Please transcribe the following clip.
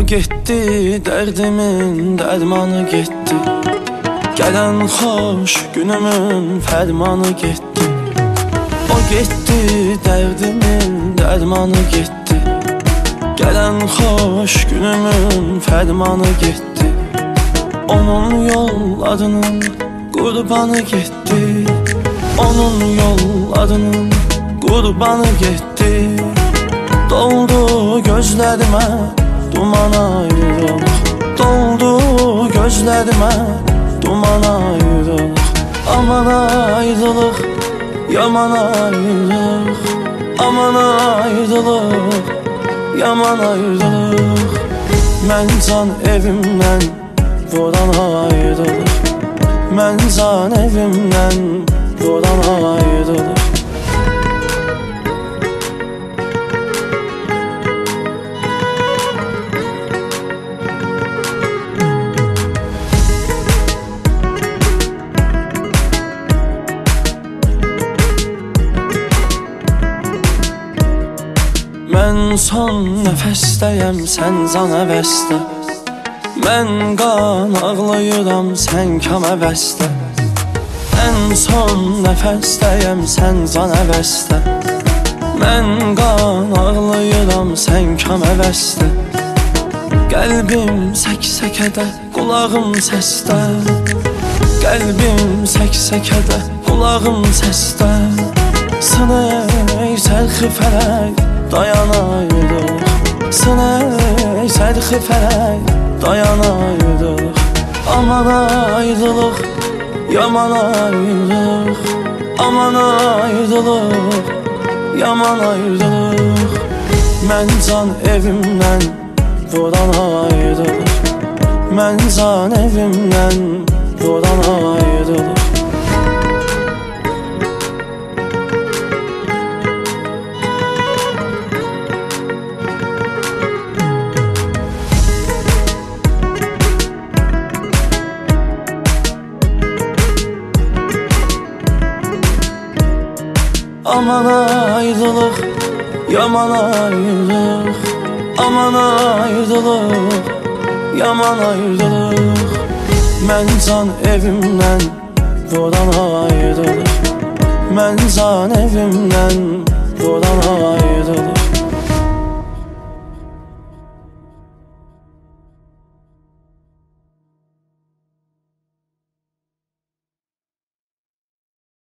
getdi, dərdimin dərmanı getdi. Gələn xoş günümün fərmanı getdi. O getdi, dərdimin dərmanı getdi. Gələn xoş günümün fərmanı getdi. Onun yollarının qurbanı getdi. Onun yollarının qurbanı getdi. Doldu gözlərimə duman ayrılıq. Doldu gözlərimə duman ayrılıq. Aman ayrılıq, yaman ayrılıq. Aman ayrılıq, yaman ayrılıq. Mən can evimdən vuran ayrılıq. Mən can evimdən vuran ayrılıq. Mən son nəfəstəyəm, sən can əvəzdə. Mən qan ağlayıram, sən kam əvəzdə. Mən son nəfəstəyəm, sən can əvəzdə. Mən qan ağlayıram, sən kam əvəzdə. Qəlbim səksəkədə, qulağım səsdə. Qəlbim səksəkədə, qulağım səsdə. Sınay sərxi fələk, dayan ayrılıq. Sınay sərxi fələk, dayan ayrılıq. Aman ayrılıq, yaman ayrılıq. Aman ayrılıq, yaman ayrılıq. Mən can evimdən vuran ayrılıq. Mən can evimdən vuran ayrılıq. Aman ayrılıq, yaman ayrılıq. Aman ayrılıq, yaman ayrılıq. Mən can evimdən vuran ayrılıq. Mən can evimdən vuran ayrılıq.